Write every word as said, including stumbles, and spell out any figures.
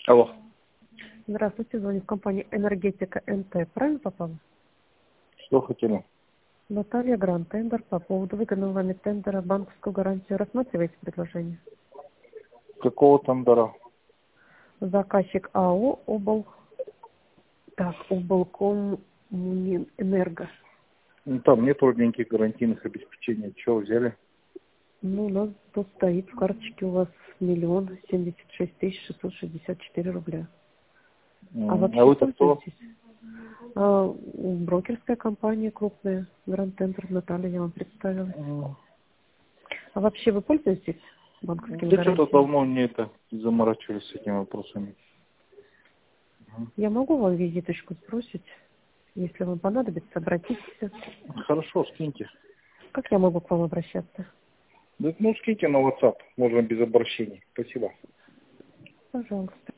Алло. Здравствуйте, звоню в компанию «Энергетика НТ». Правильно попала? Что хотели? Наталья Грант, тендер по поводу выгодного вами тендера банковскую гарантию. Рассматриваете предложение? Какого тендера? Заказчик АО «Обл...» Так, «Облком Энерго». Ну, там нет никаких гарантийных обеспечений. Чего взяли? Ну, у нас тут стоит в карточке у вас миллион семьдесят шесть тысяч шестьсот шестьдесят четыре рубля. А М, А вообще вы-то кто? пользуетесь? А, брокерская компания крупная, Гранд Тендер, Наталья, я вам представилась. М, А вообще вы пользуетесь банковскими Да что-то гарантиями? давно не это заморачивались с этими вопросами. Мгм. Я могу вам визиточку сбросить, если вам понадобится, обратитесь. Хорошо, скиньте. Как я могу к вам обращаться? Да, ну, скиньте на WhatsApp, можно без обращений. Спасибо. Пожалуйста.